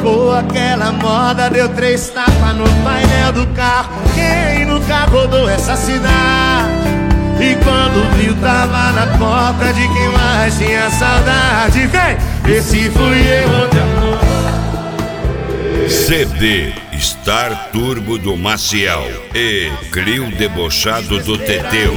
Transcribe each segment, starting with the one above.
Tocou aquela moda, deu 3 tapas no painel do carro. Quem nunca rodou essa cidade? E quando viu tava na porta de quem mais tinha saudade. Vem, esse fui eu, onde amor. CD Star Turbo do Maciel e Crio Debochado do Teteu.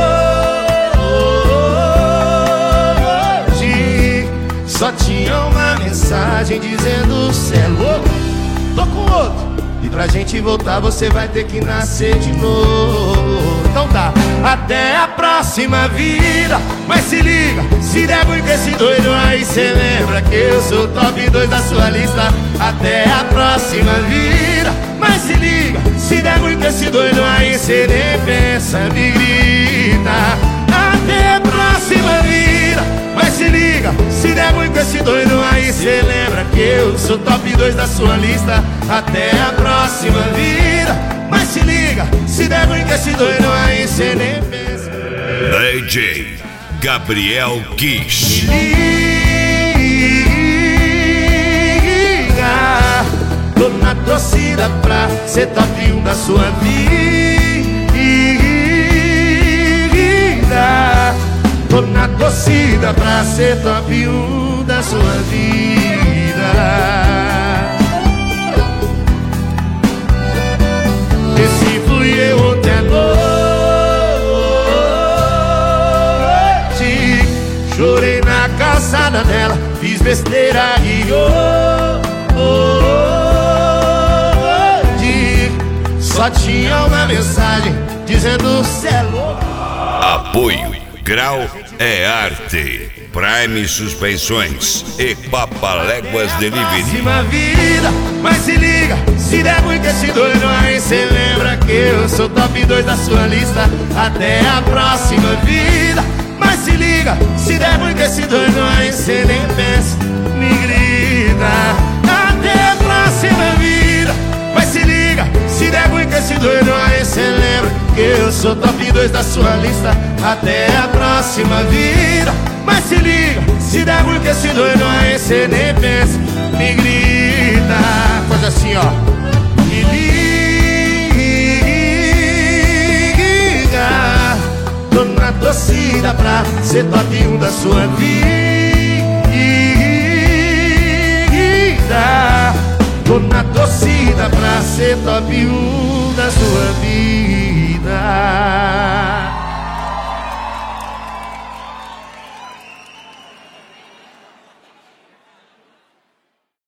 Hoje só tinha uma mensagem dizendo: cê é louco, tô com outro. E pra gente voltar você vai ter que nascer de novo. Então tá, até a próxima vida. Mas se liga, se der ruim com esse doido aí, cê lembra que eu sou top 2 da sua lista. Até a próxima vida. Mas se liga, se der ruim com esse doido aí, cê nem pensa, me grita. Até a próxima vida. Mas se liga, se der ruim com esse doido aí, cê lembra que eu sou top 2 da sua lista. Até a próxima vida. Mas se liga, se der ruim com esse doido aí, cê nem pensa. DJ Gabriel Kiss. Liga, tô na torcida pra ser top 1 da sua vida. Tô na torcida pra ser top 1 da sua vida. Esse fui eu ontem à noite. Chorei na calçada dela, fiz besteira e hoje só tinha uma mensagem dizendo: cê é louco. Apoio Grau é Arte, Prime Suspensões e Papaléguas Delivery. Próxima vida, mas se liga, se der ruim com esse doido aí, cê lembra que eu sou top 2 da sua lista. Até a próxima vida. Mas se liga, se der ruim com esse doido aí, cê nem pensa, me grita. Até a próxima vida. Mas se liga, se der ruim com esse doido aí, cê lembra que eu sou top 2 da sua lista. Até a próxima vida. Mas se liga, se der ruim com esse doido aí, cê nem pensa, me grita. Faz assim, ó. Me liga, tô na torcida pra ser top 1 da sua vida. Tô na torcida pra ser top 1 da sua vida.